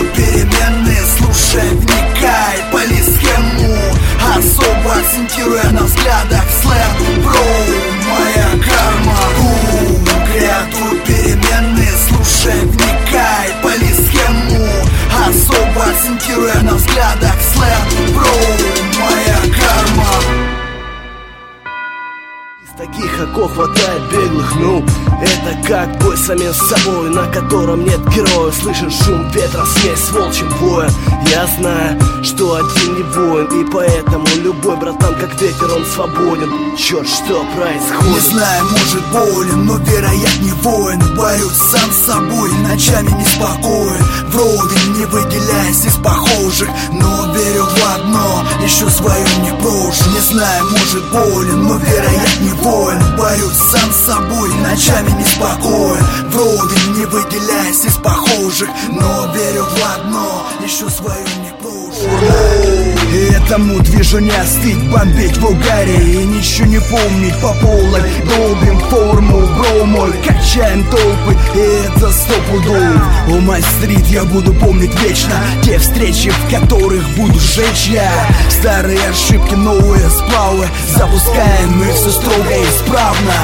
тут переменные, слушай, вникай, пали схему, особо акцентируя на взглядах сленг. Бро, моя карма, тут переменные, слушай, вникай, пали схему, особо акцентируя на взглядах сленг. Бро, моя карма. Таких оков хватает беглых, ну это как бой с самим собой, на котором нет героя. Слышишь шум ветра, смесь с волчьим боем. Я знаю, что один не воин, и поэтому любой братан как ветер, он свободен. Черт, что происходит? Не знаю, может болен, но вероятнее воин. Борюсь сам с собой, ночами неспокоен. Вроде не выделяясь из похожих, но верю в одно, еще свое не брошу. Не знаю, может болен, но вероятнее воин. Борюсь сам с собой, ночами неспокоен. Вроде не выделяясь из похожих, но верю в одно, еще свое не брошу. И этому движу не остыть, бомбить в угаре и ничего не помнить по полной. Долбим форму, бро мой, качаем толпы, и это 100 пудов. У май-стрит я буду помнить вечно те встречи, в которых буду сжечь я. Старые ошибки, новые сплавы, запускаем мы все строго и исправно.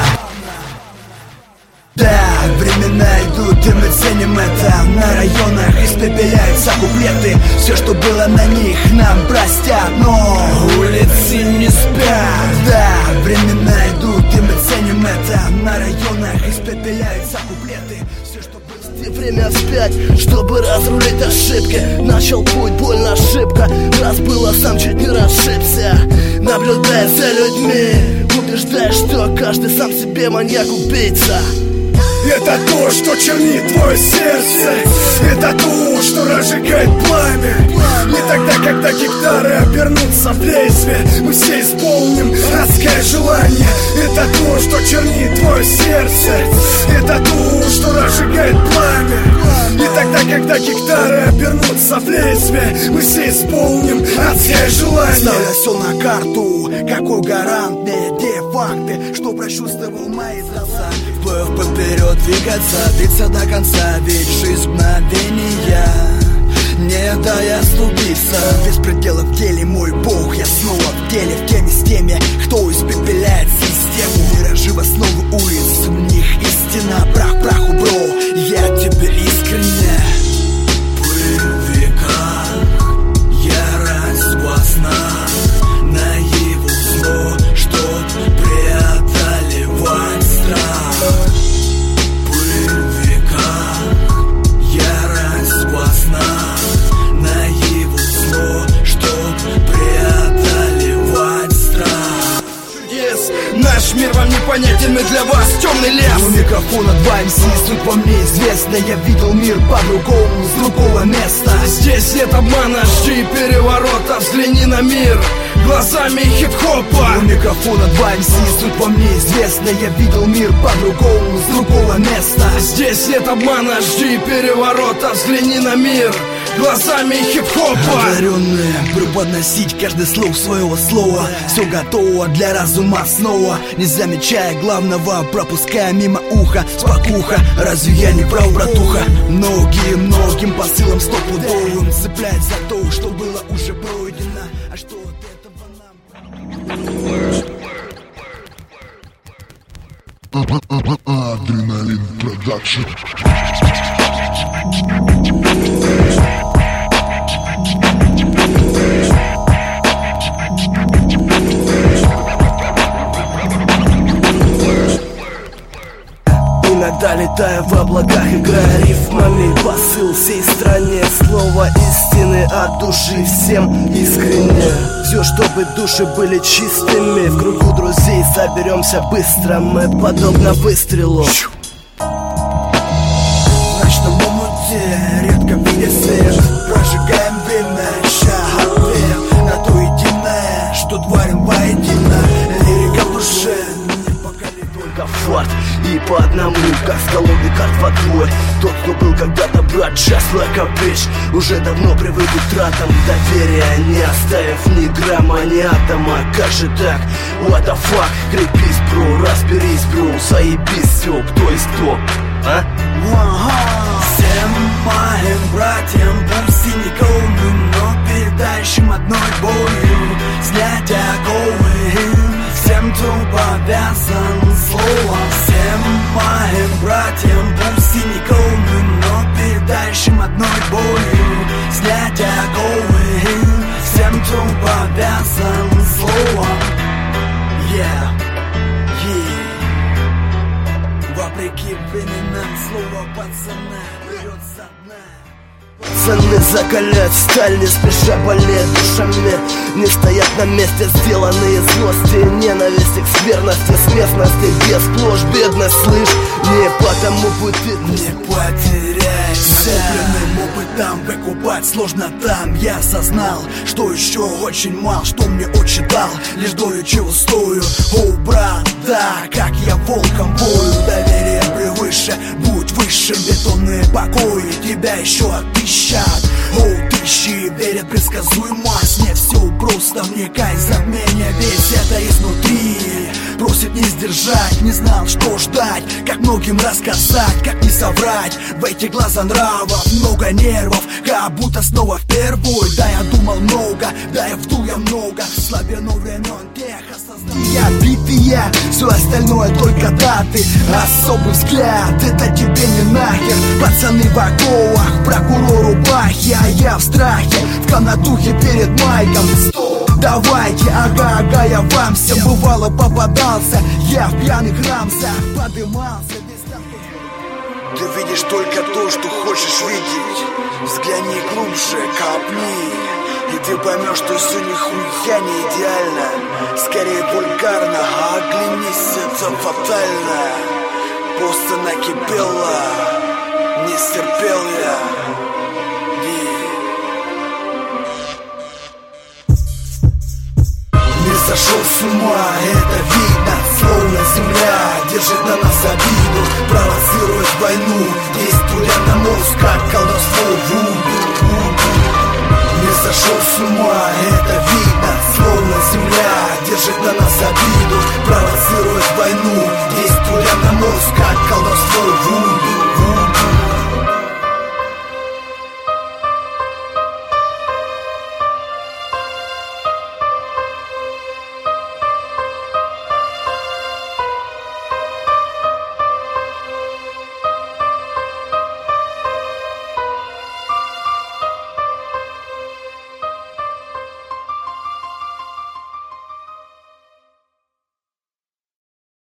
Да, времена идут, и мы ценим это. На районах испепеляются куплеты. Все, что было на них, нам простят, но улицы не спят. Да, времена идут, и мы ценим это. На районах испепеляются куплеты. Все, что было... Время вспять, чтобы разрулить ошибки. Начал путь, больно ошибка. Раз было, сам чуть не расшибся. Наблюдая за людьми, убеждая, что каждый сам себе маньяк-убийца. Это то, что чернит твое сердце. Это то, что разжигает пламя. Не тогда, когда гектары обернутся в лезвие. Мы все исполним адское желание. Это то, что чернит твое сердце. Это то, что разжигает пламя. Не тогда, когда гектары обернутся в лезвие. Мы все исполним адское желание. Ставля все на карту, какой гарант, где факты, что прочувствовал мои глаза. Вплыв поперед двигаться, биться до конца, ведь жизнь мгновения. Не дай оступиться, без пределов в деле мой бог. Я снова в деле, в теме с теми, кто испепеляет систему. Миражи в основу улиц, в них истина, прах праху, бро. Я тебе искренне. Пыль в веках, ярость во снах, наяву зло, чтоб преодолевать страх. Пыль в веках, ярость во снах, наяву зло, чтоб преодолевать страх. Yes. Наш мир вам непонятен, и для вас темный лес. У микрофона 2 MC, суть по мне известна. Я видел мир по-другому, с другого места. Здесь нет обмана, жди переворота. Взгляни на мир глазами хип-хопа. У микрофона 2 MC, суть по мне известна. Я видел мир по-другому, с другого места. Здесь нет обмана, жди переворота. Взгляни на мир глазами хип-хопа. Одаренные преподносить каждый слог своего слова. Все готово для разума снова. Не замечая главного, пропуская мимо уха. Спокуха, разве я не прав, братуха? Многим посылом стопудовым цепляет за то, что было уже пройдено. А что от этого нам? Адреналин продакшн. Иногда летая в облаках, играя рифмами, посыл всей стране. Слово истины от души, всем искренне. Все, чтобы души были чистыми. В кругу друзей соберемся быстро. Мы подобно выстрелу. В ночном омуте редко видя свет. Прожигаем время, ища ответ на то единое, что творим воедино. Лирика в душе, не поколебим. Только фарт и по одному, как с колоды карт водой. Тот, кто был когда-то брат, just like a bitch, уже давно привык к тратам доверия, не оставив ни грамма, ни атома. Как же так? What the fuck? Крепись, бро, разберись, бро, заебись, все, кто есть кто, а? Всем моим братьям, закалять сталь, не спеша болеть душами. Не стоят на месте, сделанные злости, ненависти к скверности, с местности, без сплошь бедность, слышь. Не потому пути не потеряйся. Накопленным опытом выкупать сложно там. Я осознал, что еще очень мало, что мне отче дал, лишь долю чего стою. О, брат, да, как я волком бою. Доверие превыше, будь высшим, бетонные покои тебя еще отыщат. О, тысячи верят предсказуемость, не все просто, вникай затмение, весь это изнутри. Просит не сдержать, не знал, что ждать, как многим рассказать, как не соврать. В эти глаза нравов много нервов, как будто снова впервой. Да, я думал много, да, я вдул я много, слабину времен тех осознания. Битые, все остальное только даты, особый взгляд, это тебе не нахер. Пацаны в оковах, прокурор рубахи, а я в страхе, в комнатухе перед майком. Давайте, ага, я вам всем бывало попадался. Я в пьяных рамсах подымался. Ты видишь только то, что хочешь видеть. Взгляни глубже, копни, и ты поймешь, что все нихуя не идеально. Скорее вульгарно, а оглянись, это фатально. Просто накипело, не стерпел я. Сошел с ума, это видно, словно земля держит на нас обиду, провоцирует войну, действуя на мозг, как колдовство вуду. Не сошел с ума,